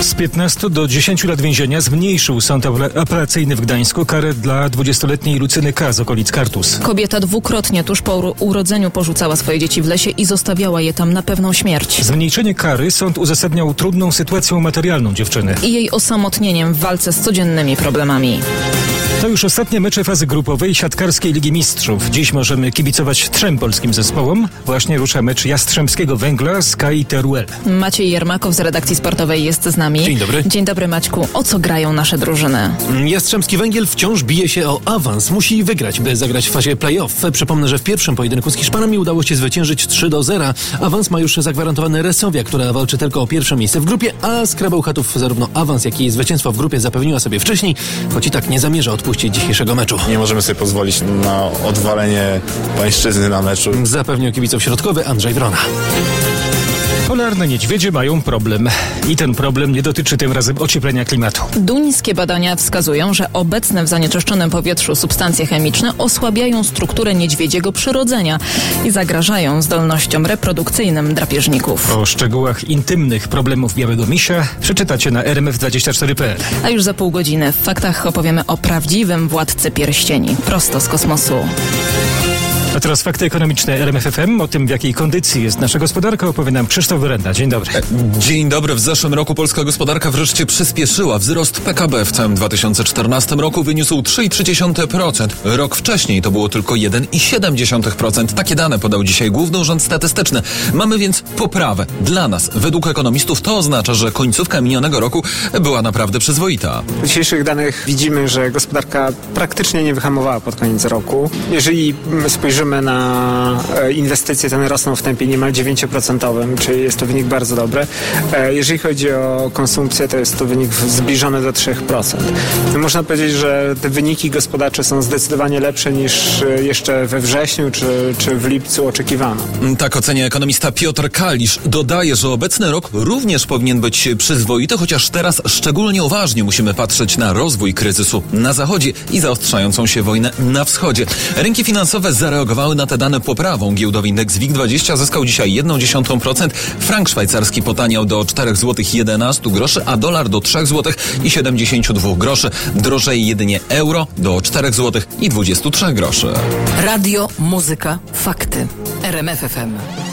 Z 15 do 10 lat więzienia zmniejszył sąd apelacyjny w Gdańsku karę dla 20-letniej Lucyny K. z okolic Kartus. Kobieta dwukrotnie tuż po urodzeniu porzucała swoje dzieci w lesie i zostawiała je tam na pewną śmierć. Zmniejszenie kary sąd uzasadniał trudną sytuacją materialną dziewczyny I jej osamotnieniem w walce z codziennymi problemami. To już ostatnie mecze fazy grupowej siatkarskiej Ligi Mistrzów. Dziś możemy kibicować 3 polskim zespołom. Właśnie rusza mecz Jastrzębskiego Węgla z KAI Teruel. Maciej Jermakow z redakcji sportowej jest z nami. Dzień dobry. Dzień dobry, Maćku. O co grają nasze drużyny? Jastrzębski Węgiel wciąż bije się o awans. Musi wygrać, by zagrać w fazie play-off. Przypomnę, że w pierwszym pojedynku z Hiszpanami udało się zwyciężyć 3-0. Awans ma już zagwarantowany Resowia, która walczy tylko o pierwsze miejsce w grupie, a Skra Bełchatów zarówno awans, jak i zwycięstwo w grupie zapewniła sobie wcześniej, choć i tak nie zamierza odpuścić dzisiejszego meczu. Nie możemy sobie pozwolić na odwalenie pańszczyzny na meczu. Zapewnił kibiców środkowy Andrzej Wrona. Polarne niedźwiedzie mają problem. I ten problem nie dotyczy tym razem ocieplenia klimatu. Duńskie badania wskazują, że obecne w zanieczyszczonym powietrzu substancje chemiczne osłabiają strukturę niedźwiedziego przyrodzenia i zagrażają zdolnościom reprodukcyjnym drapieżników. O szczegółach intymnych problemów białego misia przeczytacie na rmf24.pl. A już za pół godziny w faktach opowiemy o prawdziwym władcy pierścieni, prosto z kosmosu. A teraz fakty ekonomiczne RMF FM. O tym, w jakiej kondycji jest nasza gospodarka, opowie nam Krzysztof Wyrenda. Dzień dobry. Dzień dobry. W zeszłym roku polska gospodarka wreszcie przyspieszyła. Wzrost PKB w całym 2014 roku wyniósł 3,3%. Rok wcześniej to było tylko 1,7%. Takie dane podał dzisiaj Główny Urząd Statystyczny. Mamy więc poprawę. Dla nas, według ekonomistów, to oznacza, że końcówka minionego roku była naprawdę przyzwoita. Z dzisiejszych danych widzimy, że gospodarka praktycznie nie wyhamowała pod koniec roku. Jeżeli spojrzymy na inwestycje, to one rosną w tempie niemal 9%, czyli jest to wynik bardzo dobry. Jeżeli chodzi o konsumpcję, to jest to wynik zbliżony do 3%. Można powiedzieć, że te wyniki gospodarcze są zdecydowanie lepsze niż jeszcze we wrześniu czy w lipcu oczekiwano. Tak ocenia ekonomista Piotr Kalisz. Dodaje, że obecny rok również powinien być przyzwoity, chociaż teraz szczególnie uważnie musimy patrzeć na rozwój kryzysu na zachodzie i zaostrzającą się wojnę na wschodzie. Rynki finansowe zareagowały na te dane poprawą. Giełdowy indeks WIG20 zyskał dzisiaj 0,1%. Frank szwajcarski potaniał do 4,11 zł, a dolar do 3,72 zł. Drożeje jedynie euro do 4,23 zł. Radio, muzyka, fakty. RMF FM.